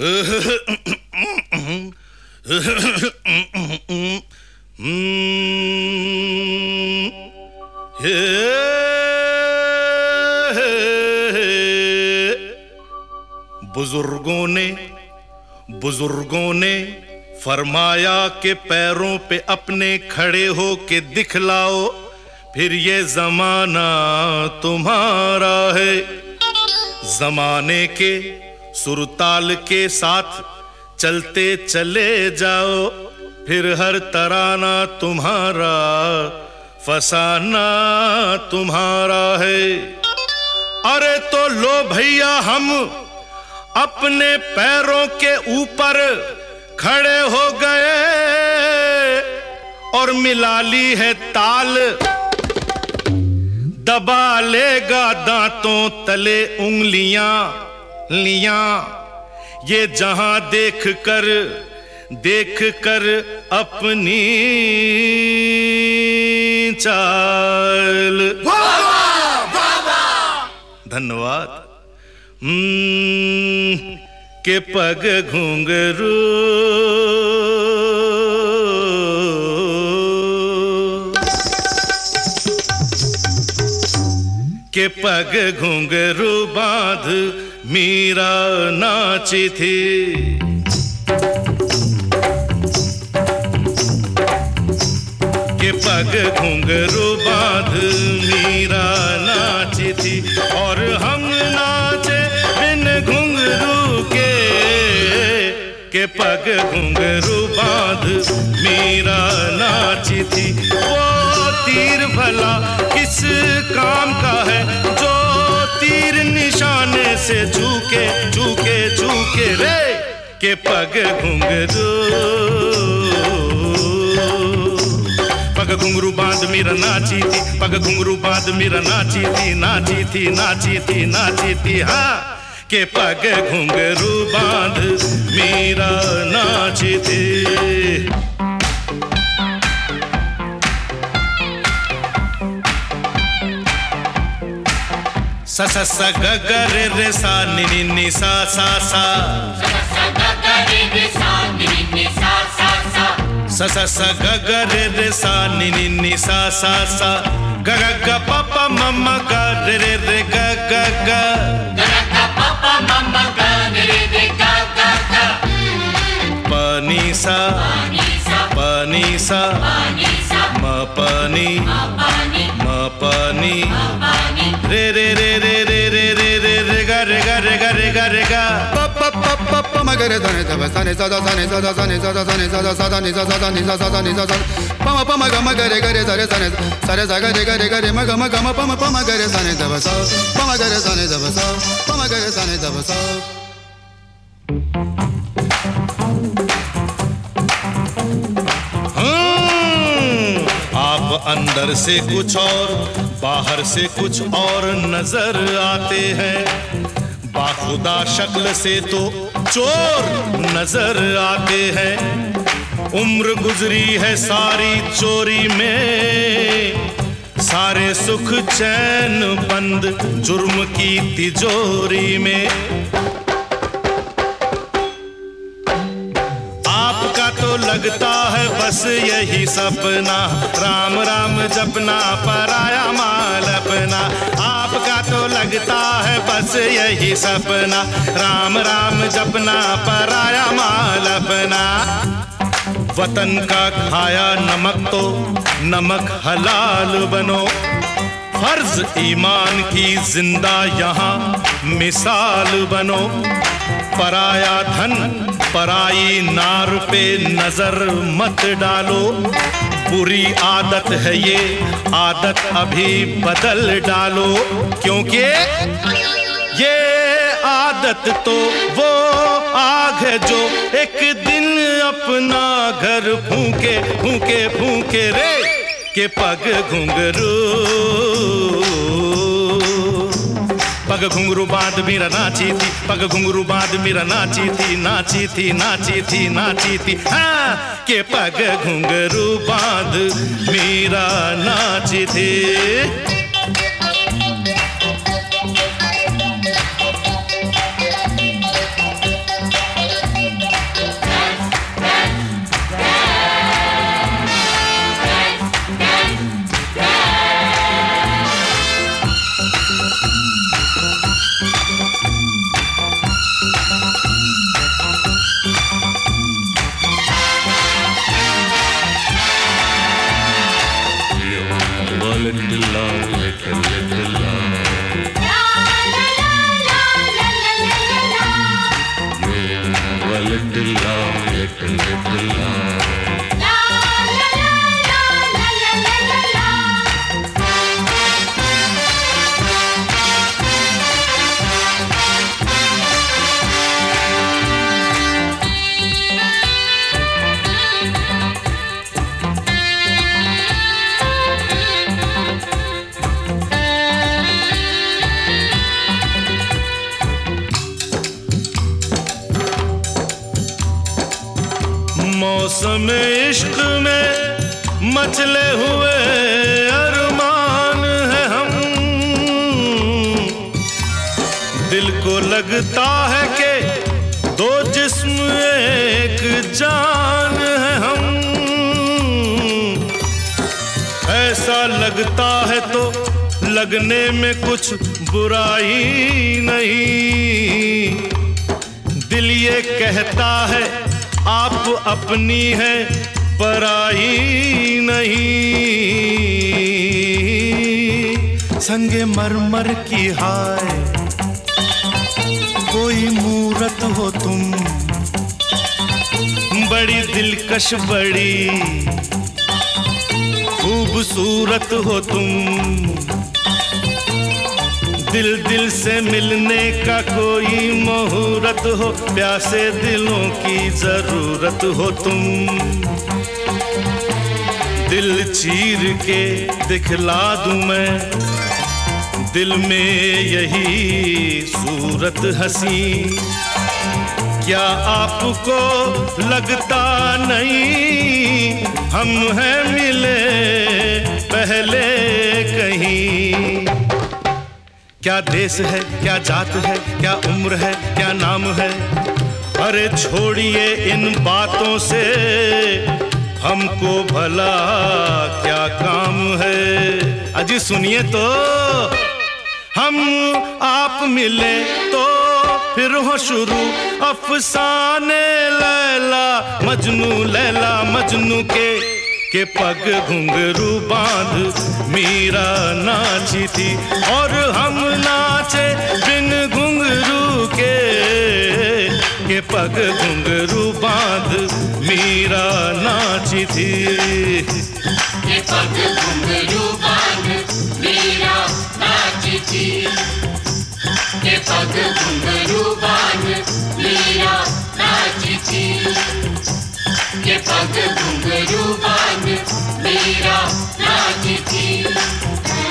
बुजुर्गों ने फरमाया कि पैरों पे अपने खड़े हो के दिखलाओ, फिर ये जमाना तुम्हारा है। जमाने के सुरताल के साथ चलते चले जाओ, फिर हर तराना तुम्हारा, फसाना तुम्हारा है। अरे तो लो भैया, हम अपने पैरों के ऊपर खड़े हो गए और मिला ली है ताल। दबा लेगा दांतों तले उंगलियां लियां, ये जहां देख कर अपनी चाल। धन्यवाद। के पग घुंघरू के पग घुंघरू बांध मीरा नाची थी। के पग घुंघरू बांध मीरा नाची थी, और हम नाचे बिन घुंघरू के पग घुंघरू बांध मीरा नाची थी। वो तीर भला किस काम का है, जो तीर निशाने से झुके झुके झुके रे। के पग घुंघरू पग घुंघरू बांध मीरा नाची थी, पग घुंघरू बांध मीरा नाची थी, नाची थी नाची थी नाची थी। हाँ, के पग घुंघरू बांध मीरा नाची थी। सा सा सा ग ग रे रे सा नि नि नि सा सा सा, सा ग ग रे रे सा नि नि नि सा सा सा, सा सा सा ग ग रे रे सा नि नि नि सा सा सा। ग ग ग प प म म ग रे रे रे ग ग ग, ग ग प प म म ग रे रे रे ग ग ग। प नि सा प नि सा म प नि म प नि रे रे रे रे रे रे रे रे रे गा रे गा रे गा रे गा रे गा। प प प प प म ग रे ध ने ध सा ने सा ध सा ने सा ध सा ने सा ध सा ने सा ध सा ध ने सा सा ध ने सा सा ध ने सा सा। प म प म ग म ग रे ग रे सा रे सा ने सा रे सा ग रे ग रे ग रे म ग म ग म प म प म ग रे सा ने ध सा, प म ग रे सा ने ध सा, प म ग रे सा ने ध सा। आप अंदर से कुछ और बाहर से कुछ और नजर आते हैं, बाखुदा शक्ल से तो चोर नजर आते हैं। उम्र गुजरी है सारी चोरी में, सारे सुख चैन बंद जुर्म की तिजोरी में। आपका तो लगता है बस यही सपना, राम राम जपना पराया माल अपना। आपका तो लगता है बस यही सपना, राम राम जपना पराया माल अपना। वतन का खाया नमक तो नमक हलाल बनो, फर्ज ईमान की जिंदा यहाँ मिसाल बनो। पराया धन पराई नार पे नजर मत डालो, बुरी आदत है ये आदत अभी बदल डालो। क्योंकि ये आदत तो वो आग है जो एक दिन अपना घर फूके फूके फूके रे। के पग घुंघरू पग घुंघरू बांध मीरा नाची थी, पग घुंघरू बांध मीरा नाची थी, नाची थी नाची थी नाची थी। हाँ, के पग घुंघरू बांध मीरा नाची थी। मौसम इश्क में मचले हुए अरमान है हम। दिल को लगता है कि दो जिस्म एक जान है हम। ऐसा लगता है तो लगने में कुछ बुराई नहीं। दिल ये कहता है आप अपनी है पराई नहीं। संगे मरमर की हाय कोई मूरत हो तुम, बड़ी दिलकश बड़ी खूबसूरत हो तुम। दिल दिल से मिलने का कोई मुहूर्त हो, प्यासे दिलों की जरूरत हो तुम। दिल चीर के दिखला दूं मैं दिल में यही सूरत हंसी। क्या आपको लगता नहीं हम हैं मिले पहले कहीं? क्या देश है, क्या जात है, क्या उम्र है, क्या नाम है? अरे छोड़िए इन बातों से, हमको भला क्या काम है? अजी सुनिए तो, हम आप मिले तो फिर हो शुरू अफसाने लैला मजनू, लैला मजनू के पग घुंघरू बांध मीरा नाची थी और हम नाचे बिन घुंघरू के पग घुंघरू बांध मीरा नाची थी। के पग घुंघरू बांध मीरा नाची थी। के पग घुंघरू बांध मीरा नाची थी। के पग घुंघरू बांध मीरा नाची थी।